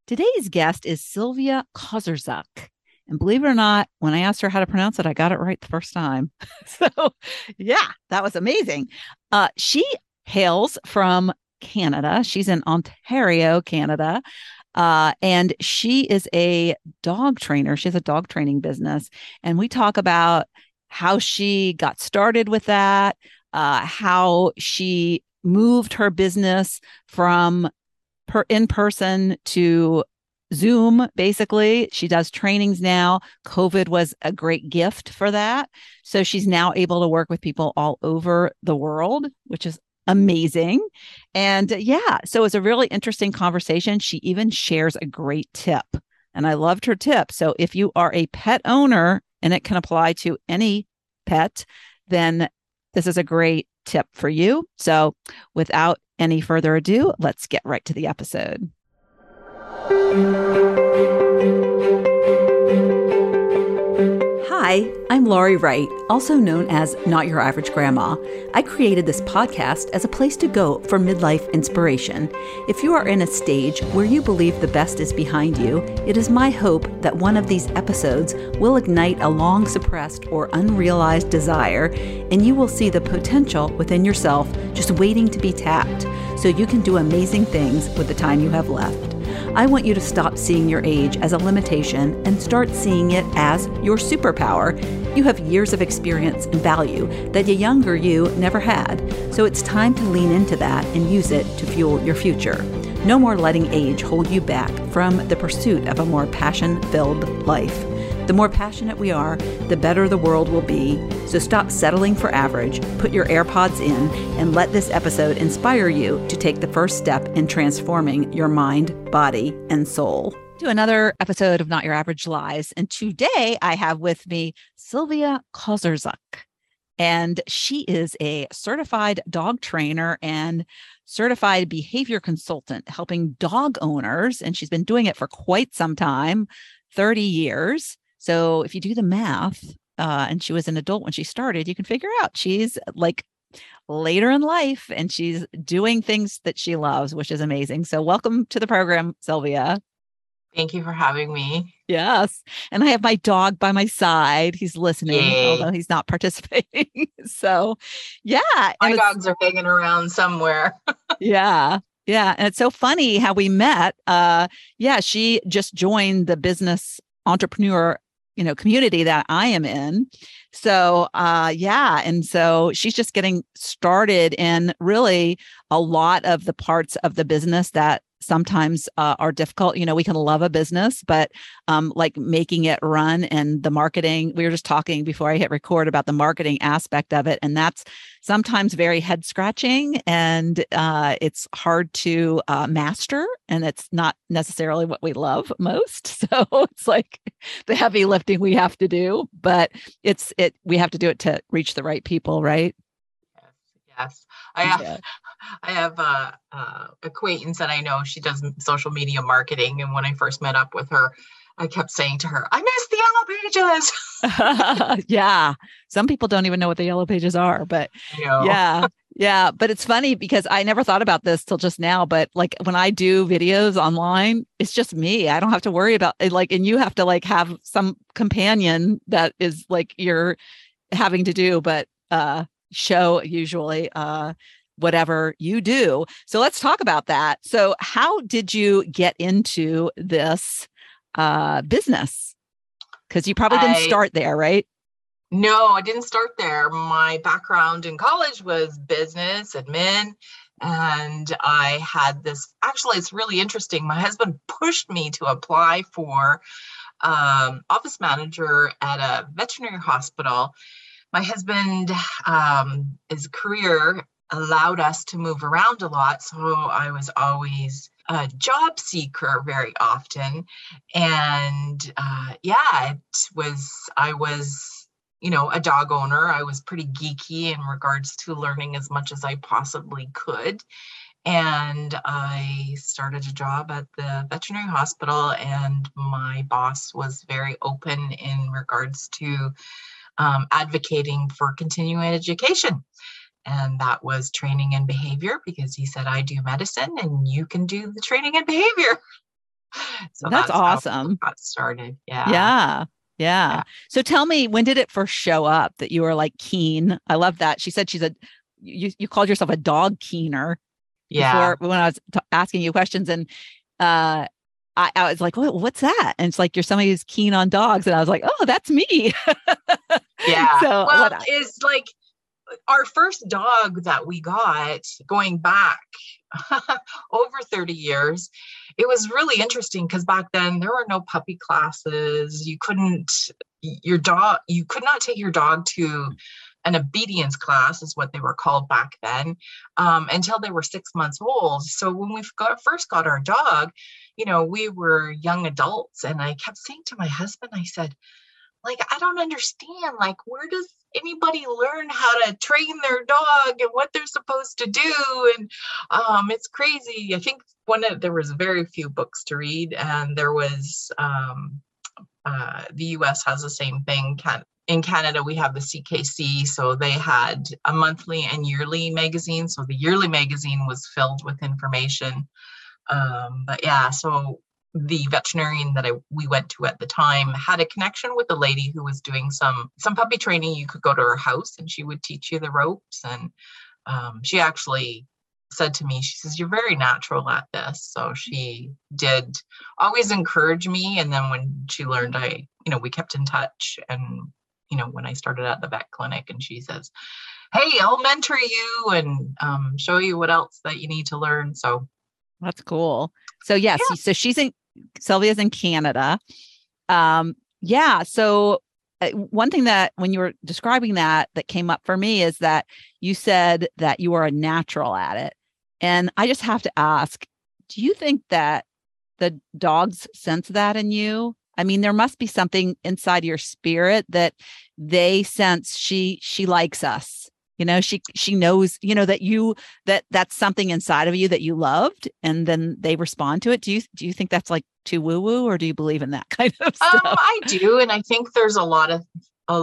Today's guest is Sylvia Kozierzuk. And believe it or not, when I asked her how to pronounce it, I got it right the first time. So, yeah, that was amazing. She hails from Canada. She's in Ontario, Canada. And she is a dog trainer. She has a dog training business. And we talk about how she got started with that, how she moved her business from in person to Zoom, basically. She does trainings now. COVID was a great gift for that. So she's now able to work with people all over the world, which is amazing. And yeah, so it's a really interesting conversation. She even shares a great tip. And I loved her tip. So if you are a pet owner, and it can apply to any pet, then this is a great tip for you. So without any further ado, let's get right to the episode. Hi, I'm Laurie Wright, also known as Not Your Average Grandma. I created this podcast as a place to go for midlife inspiration. If you are in a stage where you believe the best is behind you, it is my hope that one of these episodes will ignite a long suppressed or unrealized desire, and you will see the potential within yourself just waiting to be tapped, so you can do amazing things with the time you have left. I want you to stop seeing your age as a limitation and start seeing it as your superpower. You have years of experience and value that a younger you never had, so it's time to lean into that and use it to fuel your future. No more letting age hold you back from the pursuit of a more passion-filled life. The more passionate we are, the better the world will be. So stop settling for average, put your AirPods in, and let this episode inspire you to take the first step in transforming your mind, body, and soul. To another episode of Not Your Average Lives. And today I have with me Sylvia Kozierzuk. And she is a certified dog trainer and certified behavior consultant, helping dog owners. And she's been doing it for quite some time, 30 years. So if you do the math, and she was an adult when she started, you can figure out she's like later in life and she's doing things that she loves, which is amazing. So welcome to the program, Sylvia. Thank you for having me. Yes. And I have my dog by my side. He's listening, Yay. although he's not participating. So yeah. My dogs are hanging around somewhere. Yeah. Yeah. And it's so funny how we met. Yeah, she just joined the business entrepreneur community that I am in. So, yeah. And so she's just getting started in really a lot of the parts of the business that sometimes are difficult. We can love a business, but like making it run and the marketing, we were just talking before I hit record about the marketing aspect of it. And that's sometimes very head scratching and it's hard to master. And it's not necessarily what we love most. So it's like the heavy lifting we have to do, but we have to do it to reach the right people, right? Yes. I have a acquaintance that I know. She does social media marketing, and when I first met up with her, I kept saying to her, "I miss the yellow pages." Yeah, some people don't even know what the yellow pages are, but yeah. But it's funny because I never thought about this till just now. But like when I do videos online, it's just me. I don't have to worry about it. Like, and you have to like have some companion that is like you're having to do, but show usually whatever you do. So let's talk about that. So how did you get into this business? Because you probably didn't start there, right? No, I didn't start there. My background in college was business admin. And I had this, actually, it's really interesting. My husband pushed me to apply for office manager at a veterinary hospital. My husband, his career allowed us to move around a lot. So I was always a job seeker very often. And I was, a dog owner. I was pretty geeky in regards to learning as much as I possibly could. And I started a job at the veterinary hospital, and my boss was very open in regards to advocating for continuing education. And that was training and behavior, because he said, I do medicine and you can do the training and behavior. So That's that's how it awesome. got started. Yeah. Yeah. Yeah. Yeah. So tell me, when did it first show up that you were like keen? I love that. She said you called yourself a dog keener Yeah. before when I was asking you questions. And uh, I was like, what's that? And it's like, you're somebody who's keen on dogs. And I was like, oh, that's me. Yeah. So Well, it's like our first dog that we got going back over 30 years. It was really interesting because back then there were no puppy classes. You could not take your dog to an obedience class, is what they were called back then, until they were 6 months old. So when we first got our dog, we were young adults, and I kept saying to my husband, I said, like, I don't understand. Like, where does anybody learn how to train their dog and what they're supposed to do? And it's crazy. I think there was very few books to read, and there was the US has the same thing. In Canada, we have the CKC, so they had a monthly and yearly magazine. So the yearly magazine was filled with information. But yeah, so the veterinarian that we went to at the time had a connection with a lady who was doing some puppy training. You could go to her house and she would teach you the ropes. And she actually said to me, she says, you're very natural at this. So she did always encourage me. And then when she learned, we kept in touch. And, when I started at the vet clinic, and she says, hey, I'll mentor you and show you what else that you need to learn. So that's cool. So yes, yeah. so Sylvia's in Canada. Yeah. So one thing that when you were describing that came up for me is that you said that you are a natural at it. And I just have to ask, do you think that the dogs sense that in you? I mean, there must be something inside your spirit that they sense she likes us. She knows, that's something inside of you that you loved, and then they respond to it. Do you think that's like too woo woo, or do you believe in that kind of stuff? I do. And I think there's a lot to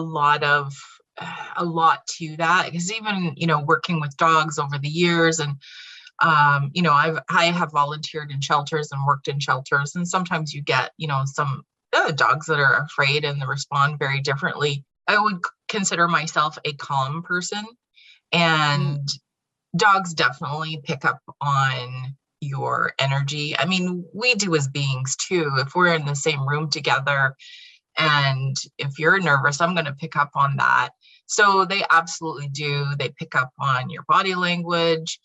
that, because even, working with dogs over the years, and, I have volunteered in shelters and worked in shelters. And sometimes you get, some dogs that are afraid and they respond very differently. I would consider myself a calm person. And dogs definitely pick up on your energy. I mean, we do as beings too. If we're in the same room together and if you're nervous, I'm going to pick up on that. So they absolutely do. They pick up on your body language.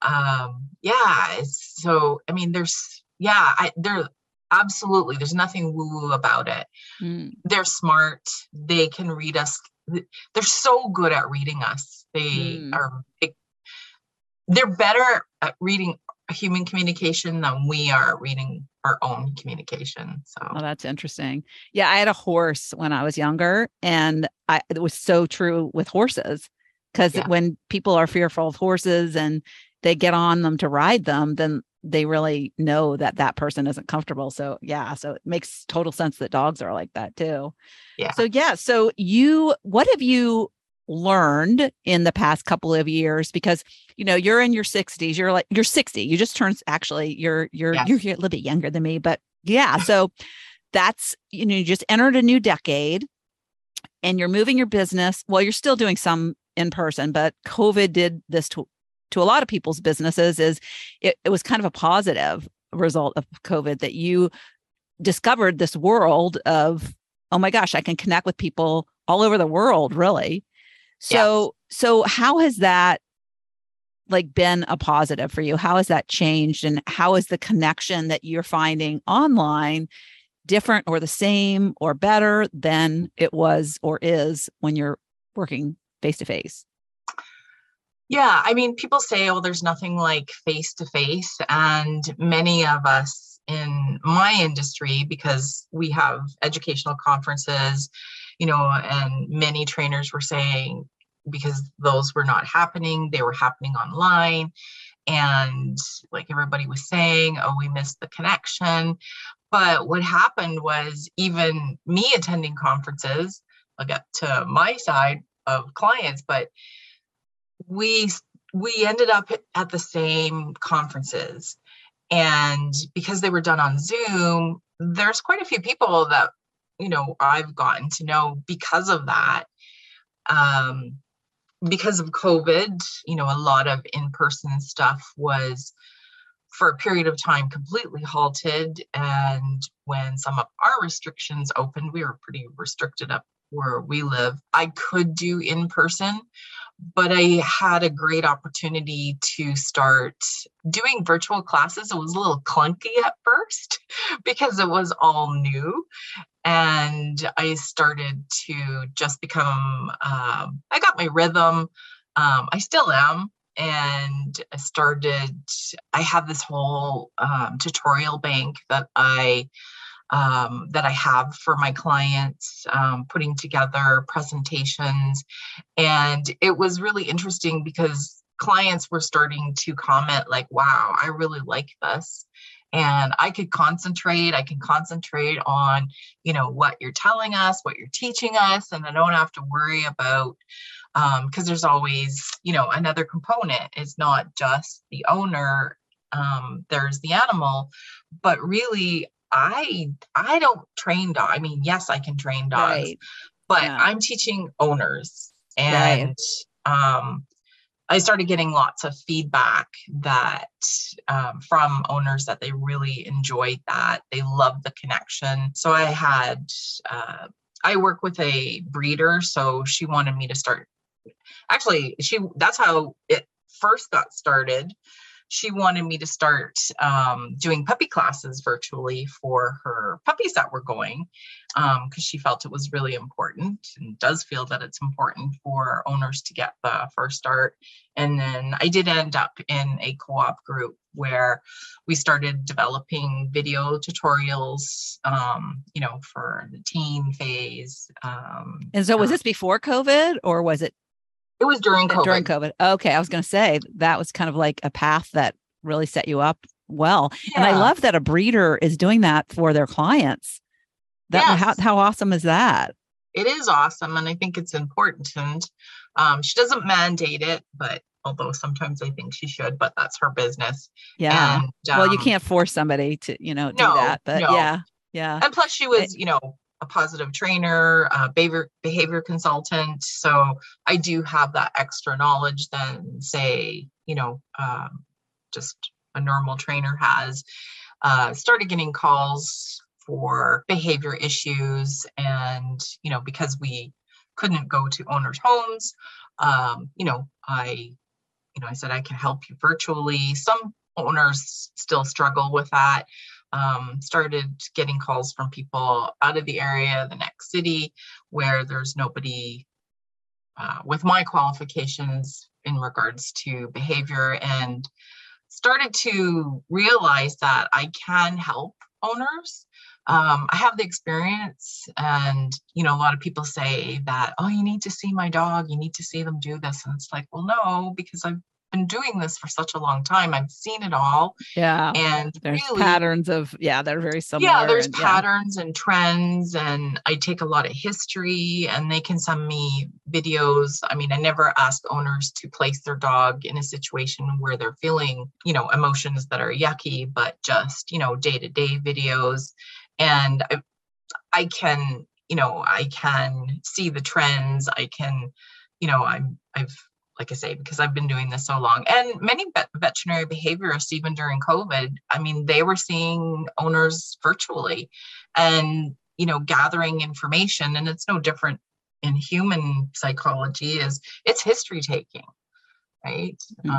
So, I mean, absolutely, there's nothing woo-woo about it. They're smart. They can read us. They're so good at reading us. They're better at reading human communication than we are reading our own communication. So that's interesting. Yeah, I had a horse when I was younger, and it was so true with horses, because when people are fearful of horses and they get on them to ride them, then they really know that person isn't comfortable. So so it makes total sense that dogs are like that too. Yeah. So what have you learned in the past couple of years? Because, you're in your 60s, you're 60, you just turned, actually, you're a little bit younger than me, but yeah. So that's, you just entered a new decade and you're moving your business. Well, you're still doing some in person, but COVID did this to a lot of people's businesses. It was kind of a positive result of COVID that you discovered this world of, oh my gosh, I can connect with people all over the world, really. So how has that been a positive for you? How has that changed? And how is the connection that you're finding online different or the same or better than it was or is when you're working face to face? Yeah, I mean, people say, oh, there's nothing like face to face. And many of us in my industry, because we have educational conferences, and many trainers were saying, because those were not happening, they were happening online. And like everybody was saying, oh, we missed the connection. But what happened was, even me attending conferences, I'll get to my side of clients, but we ended up at the same conferences. And because they were done on Zoom, there's quite a few people that, I've gotten to know because of that. Because of COVID, a lot of in-person stuff was for a period of time completely halted. And when some of our restrictions opened, we were pretty restricted up where we live. I could do in person, but I had a great opportunity to start doing virtual classes. It was a little clunky at first because it was all new. And I started to just become, I got my rhythm. I still am. And I have this whole tutorial bank that I have for my clients, putting together presentations. And it was really interesting because clients were starting to comment like, wow, I really like this. And I can concentrate on, what you're telling us, what you're teaching us. And I don't have to worry about, because there's always, another component. It's not just the owner. There's the animal, but really, I don't train dogs. I mean, yes, I can train dogs, Right. but Yeah. I'm teaching owners. And I started getting lots of feedback that from owners that they really enjoyed that. They loved the connection. So I work with a breeder, so she wanted me to start. Actually, that's how it first got started. She wanted me to start doing puppy classes virtually for her puppies that were going, because she felt it was really important and does feel that it's important for owners to get the first start. And then I did end up in a co-op group where we started developing video tutorials, for the teen phase. And so was this before COVID or was it? It was during COVID. During COVID. Okay. I was going to say that was kind of like a path that really set you up well. Yeah. And I love that a breeder is doing that for their clients. How awesome is that? It is awesome. And I think it's important. And she doesn't mandate it, but although sometimes I think she should, but that's her business. Yeah. And, well, you can't force somebody to, do that, but yeah. And plus she was, a positive trainer, behavior consultant. So I do have that extra knowledge than say, just a normal trainer has. Started getting calls for behavior issues. And, because we couldn't go to owners' homes, I said, I can help you virtually. Some owners still struggle with that. Started getting calls from people out of the area, the next city, where there's nobody with my qualifications in regards to behavior, and started to realize that I can help owners. I have the experience, and, a lot of people say that, oh, you need to see my dog, you need to see them do this. And it's like, well, no, because I've been doing this for such a long time. I've seen it all. Yeah. And there's really patterns of, they're very similar. Yeah, there's patterns and trends, and I take a lot of history, and they can send me videos. I mean, I never ask owners to place their dog in a situation where they're feeling, emotions that are yucky, but just, day-to-day videos. And I can, I can see the trends. I can, I've, like I say, because I've been doing this so long, and many veterinary behaviorists, even during COVID, I mean, they were seeing owners virtually and, gathering information. And it's no different in human psychology, it's history taking. Right.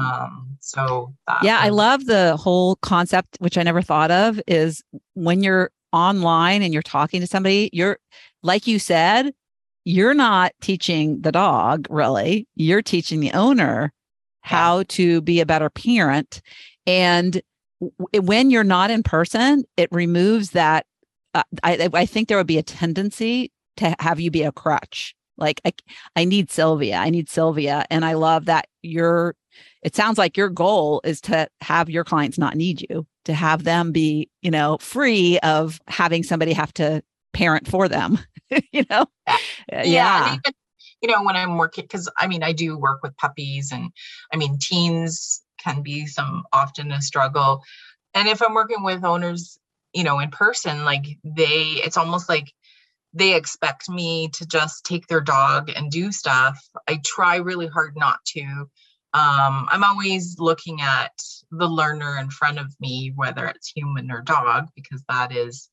Mm-hmm. I love the whole concept, which I never thought of, is when you're online and you're talking to somebody, you're, like you said, you're not teaching the dog, really. You're teaching the owner how to be a better parent. And when you're not in person, it removes that. I think there would be a tendency to have you be a crutch. Like, I need Sylvia. And I love that it sounds like your goal is to have your clients not need you, to have them be, free of having somebody have to parent for them. Yeah. And even, when I'm working, because I do work with puppies, and teens can be often a struggle. And if I'm working with owners, in person, like it's almost like they expect me to just take their dog and do stuff. I try really hard not to. I'm always looking at the learner in front of me, whether it's human or dog, because that is,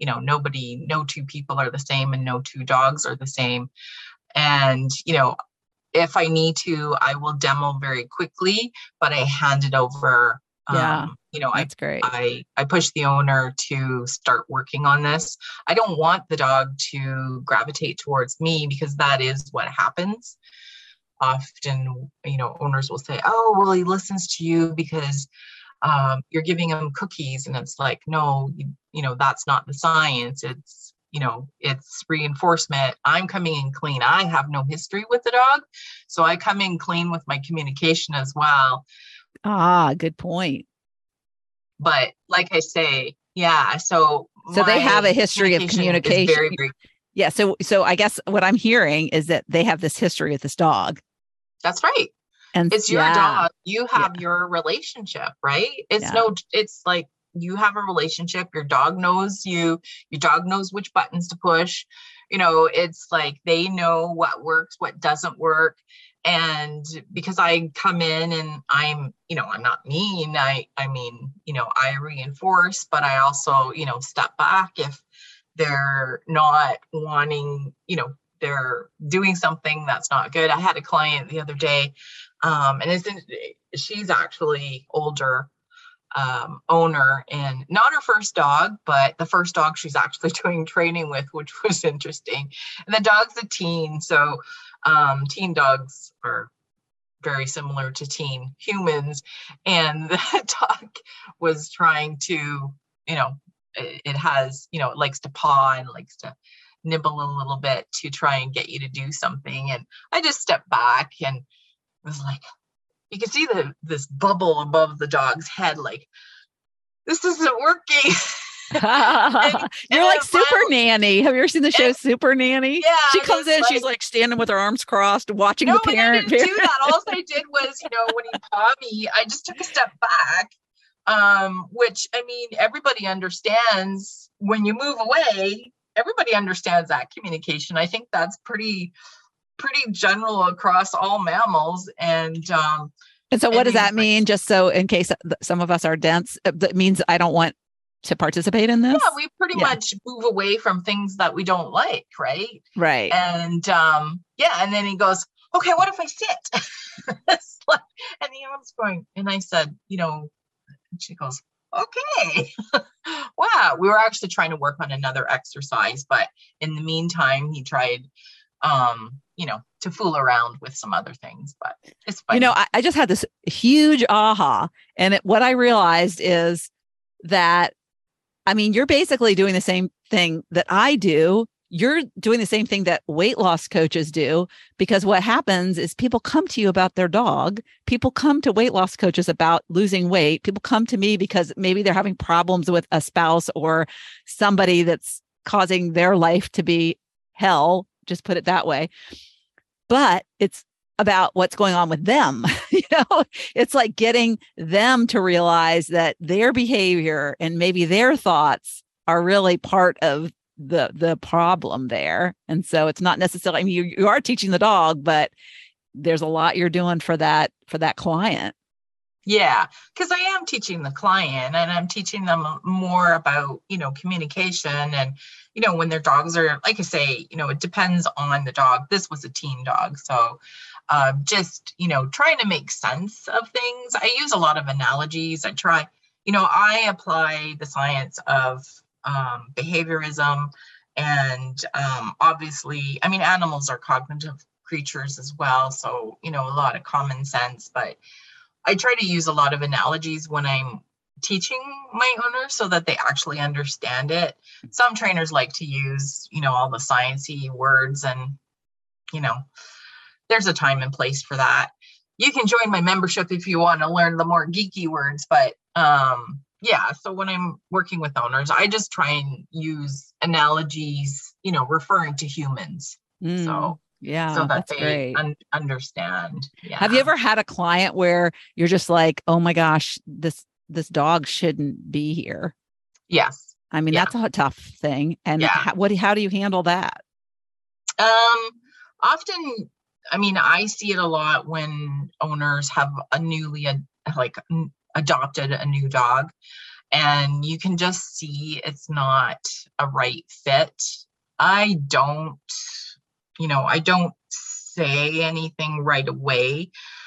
no two people are the same and no two dogs are the same. And, if I need to, I will demo very quickly, but I hand it over. Yeah, that's great. I push the owner to start working on this. I don't want the dog to gravitate towards me, because that is what happens. Often, owners will say, oh, well, he listens to you because you're giving him cookies. And it's like, no, that's not the science. It's reinforcement. I'm coming in clean. I have no history with the dog. So I come in clean with my communication as well. Good point. But like I say, yeah. So they have a history of communication. Very, very... Yeah. So I guess what I'm hearing is that they have this history with this dog. That's right. And it's your dog. You have your relationship, right? It's like you have a relationship. Your dog knows you. Your dog knows which buttons to push. It's like they know what works, what doesn't work. And because I come in and I'm not mean. I reinforce, but I also, step back if they're not wanting, they're doing something that's not good. I had a client the other day, and she's actually older owner, and not her first dog, but the first dog she's actually doing training with, which was interesting. And the dog's a teen. So teen dogs are very similar to teen humans. And the dog was trying to, it has, it likes to paw and likes to nibble a little bit to try and get you to do something. And I just stepped back and was like, you can see this bubble above the dog's head, like, this isn't working. You're like Super Nanny. Have you ever seen the show Super Nanny? Yeah. She comes in, she's like standing with her arms crossed, watching the parent. I didn't do that. All I did was, when he pawed me, I just took a step back, which, everybody understands when you move away. Everybody understands that communication. I think that's pretty general across all mammals. And so what does that mean? Just so in case some of us are dense, that means I don't want to participate in this? Yeah, we pretty much move away from things that we don't like, right? Right. And and then he goes, okay, what if I sit? And the arm's going, and I said, and she goes, okay. Wow. We were actually trying to work on another exercise, but in the meantime, he tried to fool around with some other things, but it's fine. I just had this huge aha. And what I realized is that, you're basically doing the same thing that I do. You're doing the same thing that weight loss coaches do, because what happens is people come to you about their dog. People come to weight loss coaches about losing weight. People come to me because maybe they're having problems with a spouse or somebody that's causing their life to be hell, just put it that way. But it's about what's going on with them. It's like getting them to realize that their behavior and maybe their thoughts are really part of the problem there. And so it's not necessarily, you are teaching the dog, but there's a lot you're doing for that client. Yeah, because I am teaching the client, and I'm teaching them more about, communication. And, when their dogs are, like I say, it depends on the dog. This was a teen dog. So just, trying to make sense of things. I use a lot of analogies. I apply the science of behaviorism. And obviously, animals are cognitive creatures as well. So, a lot of common sense, but I try to use a lot of analogies when I'm teaching my owners so that they actually understand it. Some trainers like to use, all the sciencey words, and, there's a time and place for that. You can join my membership if you want to learn the more geeky words, but so when I'm working with owners, I just try and use analogies, referring to humans. So that they understand. Yeah. Have you ever had a client where you're just like, oh my gosh, this this dog shouldn't be here. Yes. I mean, Yeah. that's a tough thing. And Yeah. how do you handle that? Often, I mean, I see it a lot when owners have adopted a new dog, and you can just see it's not a right fit. I don't say anything right away,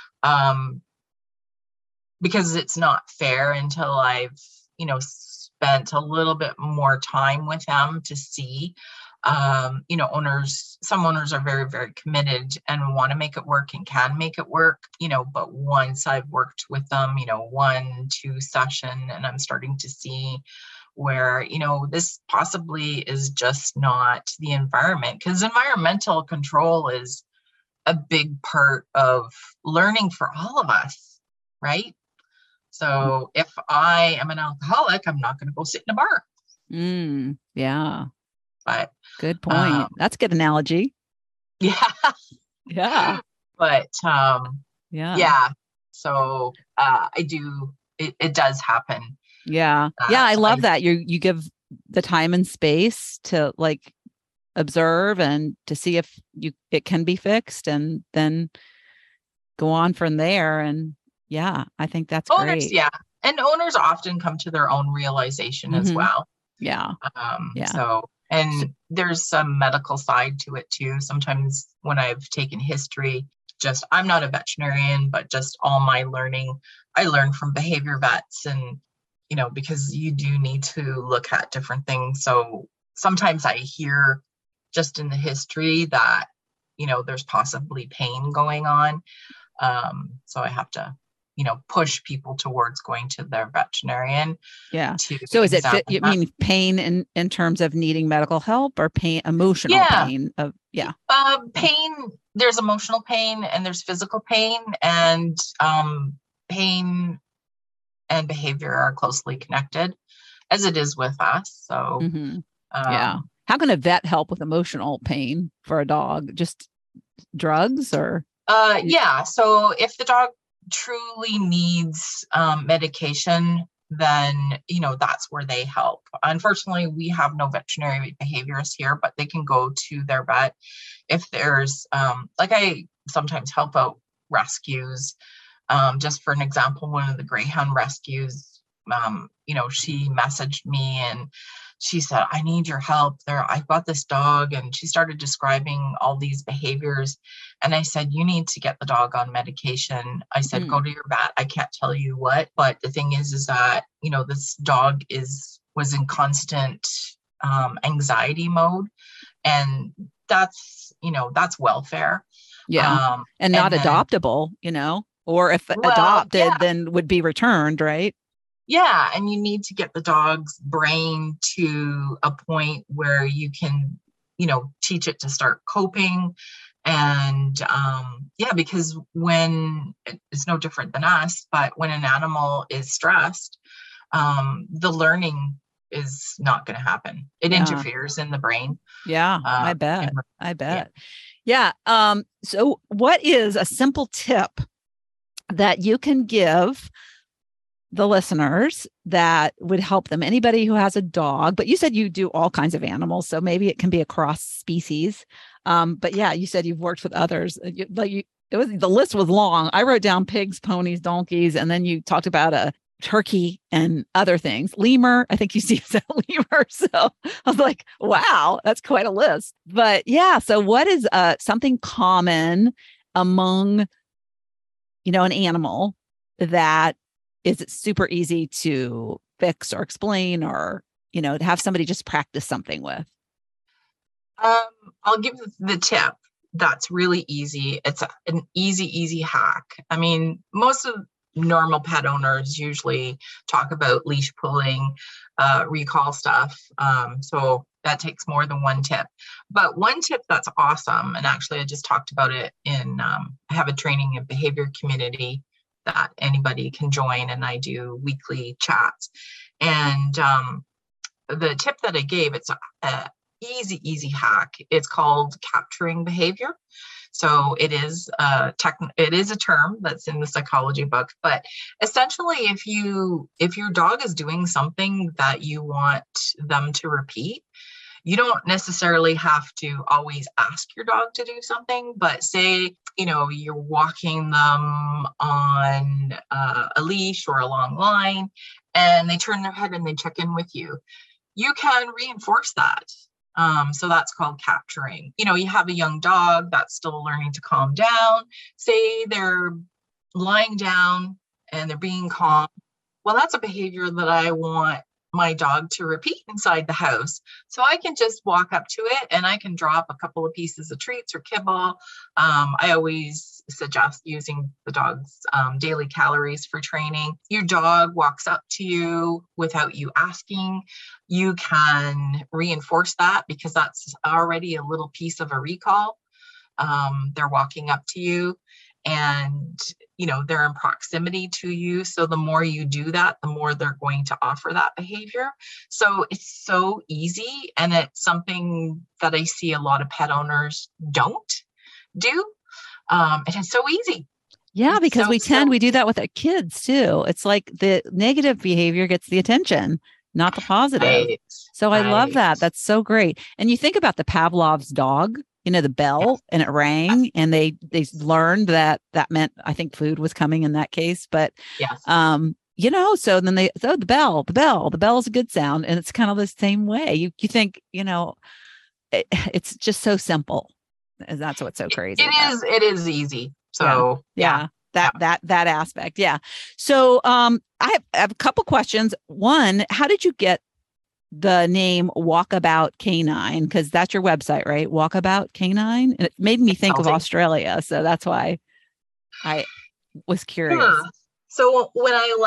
because it's not fair until I've, spent a little bit more time with them to see. Some owners are very, very committed and want to make it work and can make it work, but once I've worked with them, 1-2 session, and I'm starting to see where, this possibly is just not the environment, because environmental control is a big part of learning for all of us, right? So if I am an alcoholic, I'm not going to go sit in a bar. Yeah. But good point. That's a good analogy. Yeah. Yeah. But yeah. So I do. It does happen. Yeah. I love that you give the time and space to like observe and to see if it can be fixed, and then go on from there. And I think that's great. Yeah. And owners often come to their own realization as well. Yeah. So, and there's some medical side to it too. Sometimes when I've taken history, I'm not a veterinarian, but just all my learning, I learned from behavior vets, and, because you do need to look at different things. So sometimes I hear just in the history that, there's possibly pain going on. So I have to, push people towards going to their veterinarian. Yeah. So is it, you mean pain in terms of needing medical help, or pain, emotional pain of, pain, there's emotional pain and there's physical pain, and pain and behavior are closely connected, as it is with us. So, how can a vet help with emotional pain for a dog? Just drugs or? So if the dog truly needs medication, then, that's where they help. Unfortunately, we have no veterinary behaviorists here, but they can go to their vet if there's, I sometimes help out rescues. Just for an example, one of the greyhound rescues, she messaged me and she said, I need your help there. I've got this dog. And she started describing all these behaviors. And I said, you need to get the dog on medication. I said, go to your vet. I can't tell you what, but the thing is that, this dog was in constant anxiety mode. And that's welfare. Yeah. And not adoptable, or if adopted, then would be returned, right? Yeah. And you need to get the dog's brain to a point where you can, teach it to start coping. And because when it's no different than us, but when an animal is stressed, the learning is not going to happen. It interferes in the brain. Yeah, I bet. Yeah. So what is a simple tip that you can give the listeners that would help them? Anybody who has a dog, but you said you do all kinds of animals, so maybe it can be across species. But you said you've worked with others. The list was long. I wrote down pigs, ponies, donkeys, and then you talked about a turkey and other things. Lemur, I think you said lemur. So I was like, wow, that's quite a list. But so what is something common among, an animal that is it super easy to fix or explain, or, to have somebody just practice something with? I'll give the tip. That's really easy. It's an easy hack. I mean, most of normal pet owners usually talk about leash pulling, recall stuff. So that takes more than one tip. But one tip that's awesome, and actually I just talked about it in, I have a training and behavior community that anybody can join, and I do weekly chats. And the tip that I gave, it's easy hack. It's called capturing behavior. So it is a term that's in the psychology book, but essentially if your dog is doing something that you want them to repeat, you don't necessarily have to always ask your dog to do something, but say, you're walking them on a leash or a long line, and they turn their head and they check in with you. You can reinforce that. So that's called capturing. You have a young dog that's still learning to calm down. Say they're lying down and they're being calm. Well, that's a behavior that I want my dog to repeat inside the house. So I can just walk up to it and I can drop a couple of pieces of treats or kibble. I always suggest using the dog's daily calories for training. Your dog walks up to you without you asking. You can reinforce that because that's already a little piece of a recall. They're walking up to you and they're in proximity to you. So the more you do that, the more they're going to offer that behavior. So it's so easy, and it's something that I see a lot of pet owners don't do. And it's so easy. Yeah, because we do that with our kids too. It's like the negative behavior gets the attention, not the positive. Right. So I love that. That's so great. And you think about the Pavlov's dog, the bell, and it rang, and they learned that meant, I think, food was coming in that case. But, yes. So then the bell is a good sound. And it's kind of the same way. You think, it's just so simple. And that's what's so crazy. It is easy. So yeah. That aspect. Yeah. So, I have a couple questions. One, how did you get the name Walkabout Canine? Because that's your website, right? Walkabout Canine. And it made me think of Australia. So that's why I was curious. Yeah. So when I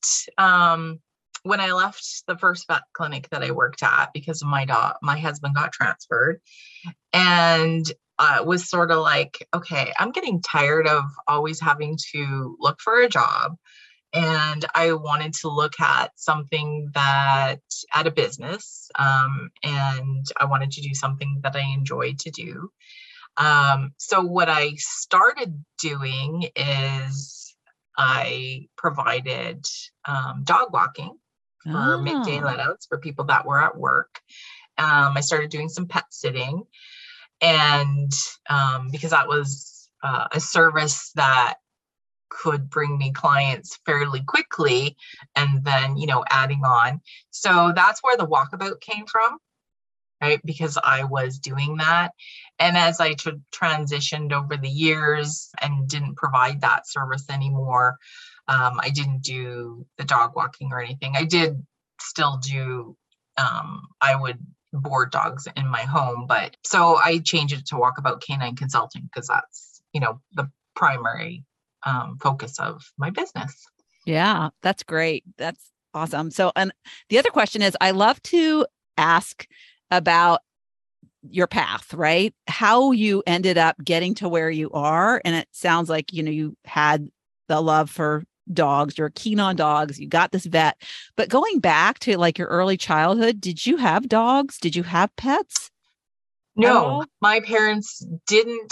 left the first vet clinic that I worked at, because of my husband got transferred, and was sort of like, okay, I'm getting tired of always having to look for a job. And I wanted to look at something at a business, and I wanted to do something that I enjoyed to do. So what I started doing is I provided dog walking for midday let-outs for people that were at work. I started doing some pet sitting, and because that was a service that could bring me clients fairly quickly, and then, adding on. So that's where the Walkabout came from, right? Because I was doing that. And as I transitioned over the years and didn't provide that service anymore, I didn't do the dog walking or anything. I did still do, I would board dogs in my home, but so I changed it to Walkabout Canine Consulting because that's, the primary focus of my business. Yeah, that's great. That's awesome. So, and the other question is, I love to ask about your path, right? How you ended up getting to where you are. And it sounds like, you had the love for dogs, you're keen on dogs, you got this vet, but going back to like your early childhood, did you have dogs? Did you have pets? No, my parents didn't.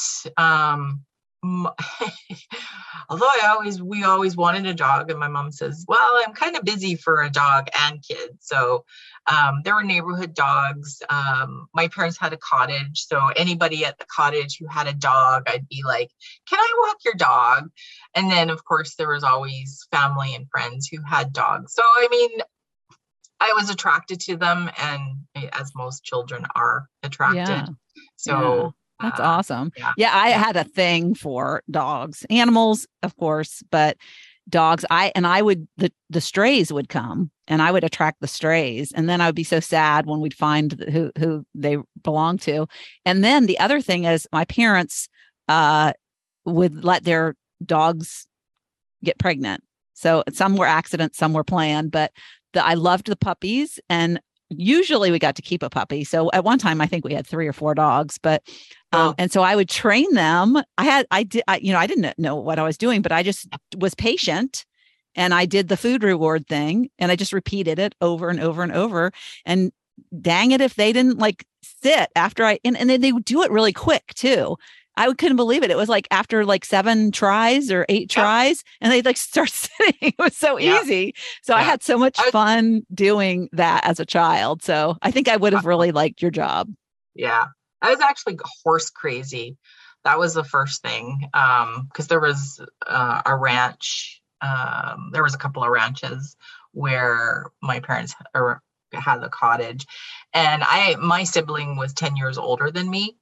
Although we always wanted a dog, and my mom says, well, I'm kind of busy for a dog and kids. So there were neighborhood dogs. My parents had a cottage. So anybody at the cottage who had a dog, I'd be like, can I walk your dog? And then, of course, there was always family and friends who had dogs. So, I mean, I was attracted to them, and as most children are attracted. Yeah. So. Yeah. That's awesome. Yeah. I had a thing for dogs, animals, of course, but dogs. The strays would come, and I would attract the strays. And then I would be so sad when we'd find who they belong to. And then the other thing is my parents would let their dogs get pregnant. So some were accidents, some were planned, but I loved the puppies, and usually we got to keep a puppy. So at one time, I think we had 3 or 4 dogs, but, and so I would train them. I didn't know what I was doing, but I just was patient, and I did the food reward thing, and I just repeated it over and over and over. And dang it, if they didn't like sit after and then they would do it really quick too. I couldn't believe it. It was like after like 7 tries or 8 tries, and they'd like start sitting. It was so easy. So I had so much fun doing that as a child. So I think I would have really liked your job. Yeah. I was actually horse crazy. That was the first thing. Because there was a ranch. There was a couple of ranches where my parents had the cottage, and my sibling was 10 years older than me.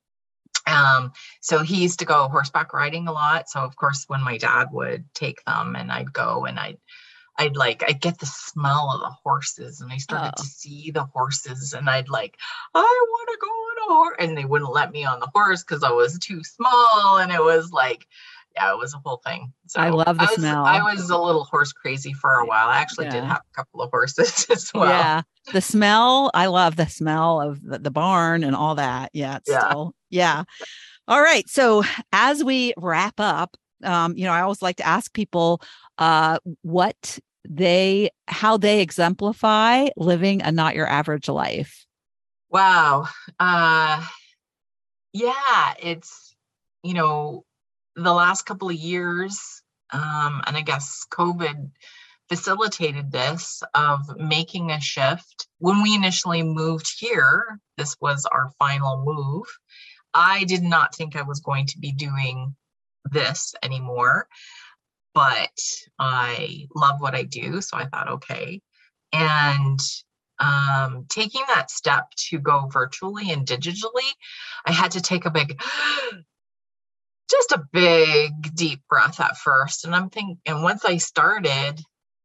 So he used to go horseback riding a lot. So of course, when my dad would take them and I'd go and I'd get the smell of the horses, and I started to see the horses, and I want to go on a horse, and they wouldn't let me on the horse because I was too small. And it was like, it was a whole thing. So I love the smell. I was a little horse crazy for a while. I actually did have a couple of horses as well. Yeah. The smell. I love the smell of the barn and all that. Yeah. Still. Yeah. All right. So as we wrap up, I always like to ask people how they exemplify living a not your average life. Wow. It's, the last couple of years, and I guess COVID facilitated this, of making a shift. When we initially moved here, this was our final move. I did not think I was going to be doing this anymore, but I love what I do. So I thought, okay. And taking that step to go virtually and digitally, I had to take a big deep breath at first. And I'm thinking, and once I started,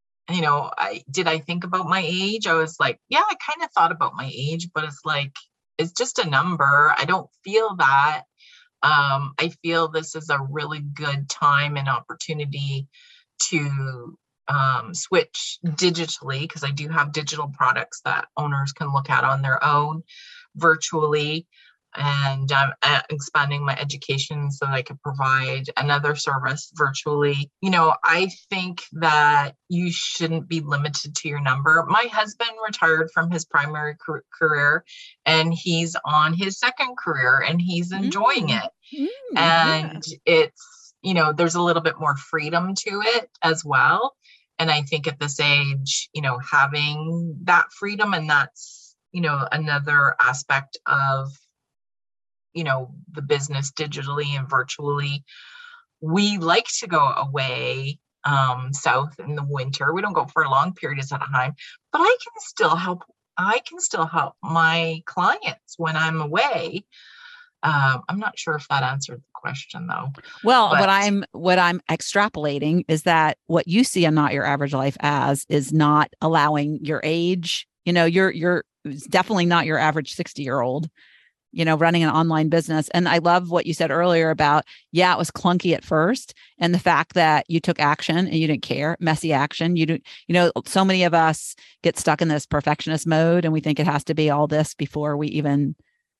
I think about my age? I was like, yeah, I kind of thought about my age, but it's like, it's just a number. I don't feel that. I feel this is a really good time and opportunity to switch digitally, because I do have digital products that owners can look at on their own virtually. And I'm expanding my education so that I can provide another service virtually. I think that you shouldn't be limited to your number. My husband retired from his primary career, and he's on his second career, and he's enjoying it. And it's, there's a little bit more freedom to it as well. And I think at this age, having that freedom, and that's, another aspect of the business digitally and virtually. We like to go away south in the winter. We don't go for long periods at a time, but I can still help my clients when I'm away. I'm not sure if that answered the question though. Well, what I'm extrapolating is that what you see a not your average life as is not allowing your age. You're definitely not your average 60-year-old. Running an online business. And I love what you said earlier about, it was clunky at first. And the fact that you took action and you didn't care, messy action. So many of us get stuck in this perfectionist mode, and we think it has to be all this before we even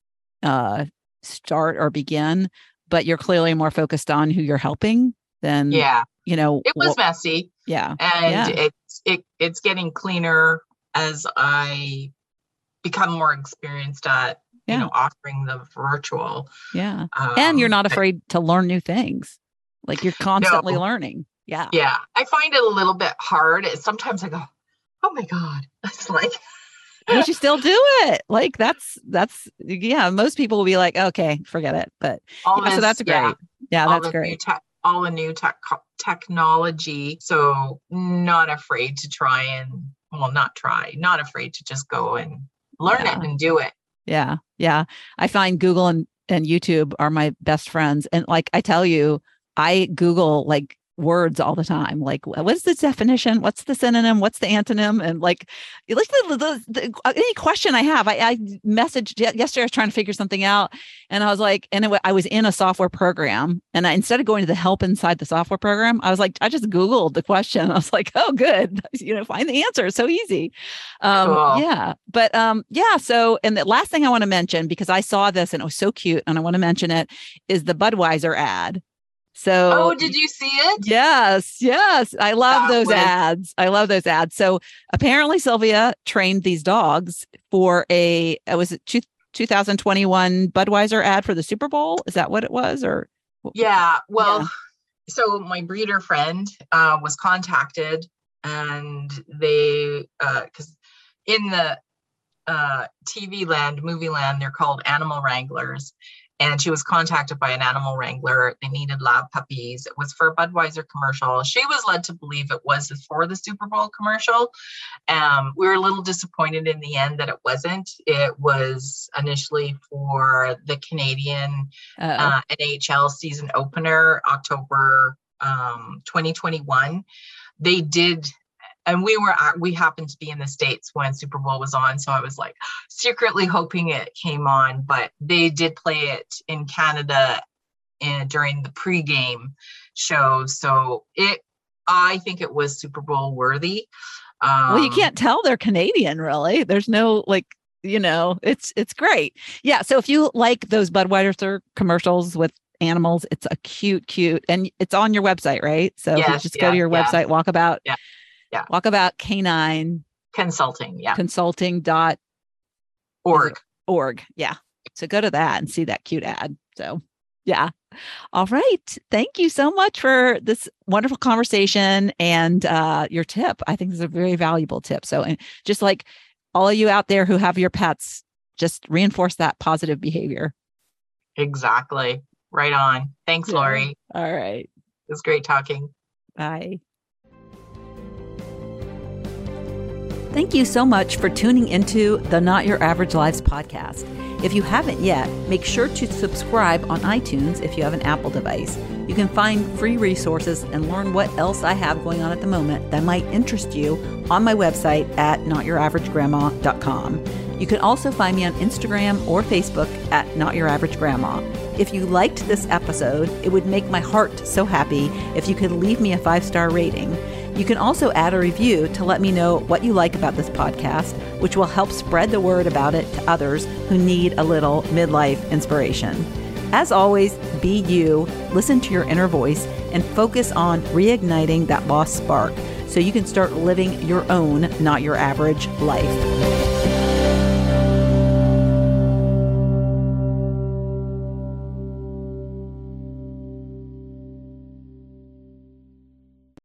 start or begin. But you're clearly more focused on who you're helping than, it was messy. Yeah. And it's getting cleaner as I become more experienced at offering the virtual. Yeah. And you're not afraid to learn new things. Like you're constantly learning. Yeah. Yeah. I find it a little bit hard. Sometimes I go, oh my God. It's like, but you still do it. Like that's, most people will be like, okay, forget it. But so that's great. Yeah. That's great. All the new technology. So not afraid to not afraid to just go and learn it and do it. Yeah. Yeah. I find Google and YouTube are my best friends. And like, I tell you, I Google like words all the time. Like, what's the definition? What's the synonym? What's the antonym? And like any question I have, I messaged yesterday. I was trying to figure something out, and I was like, I was in a software program, and instead of going to the help inside the software program, I was like, I just Googled the question. I was like, oh, good, find the answer. It's so easy. Cool. Yeah, but So, and the last thing I want to mention, because I saw this and it was so cute, and I want to mention it, is the Budweiser ad. So, did you see it? Yes. I love those ads. So apparently Sylvia trained these dogs for was it 2021 Budweiser ad for the Super Bowl. Is that what it was? Or yeah, well, so my breeder friend was contacted, and they because in the TV land, movie land, they're called animal wranglers. And she was contacted by an animal wrangler. They needed lab puppies. It was for a Budweiser commercial. She was led to believe it was for the Super Bowl commercial. We were a little disappointed in the end that it wasn't. It was initially for the Canadian NHL season opener, October 2021. They did. And we happened to be in the States when Super Bowl was on. So I was like secretly hoping it came on, but they did play it in Canada during the pregame show. So I think it was Super Bowl worthy. Well, you can't tell they're Canadian, really. There's no it's great. Yeah. So if you like those Budweiser commercials with animals, it's a cute, and it's on your website, right? So if you just go to your website, Walkabout. Yeah. Yeah. Walkabout Canine Consulting. Yeah. Consulting.org. Yeah. So go to that and see that cute ad. So yeah. All right. Thank you so much for this wonderful conversation and your tip. I think this is a very valuable tip. So, and just like all of you out there who have your pets, just reinforce that positive behavior. Exactly. Right on. Thanks, Lori. All right. It was great talking. Bye. Thank you so much for tuning into the Not Your Average Lives podcast. If you haven't yet, make sure to subscribe on iTunes if you have an Apple device. You can find free resources and learn what else I have going on at the moment that might interest you on my website at notyouraveragegrandma.com. You can also find me on Instagram or Facebook at Not Your Average Grandma. If you liked this episode, it would make my heart so happy if you could leave me a 5-star rating. You can also add a review to let me know what you like about this podcast, which will help spread the word about it to others who need a little midlife inspiration. As always, be you, listen to your inner voice, and focus on reigniting that lost spark so you can start living your own, not your average life.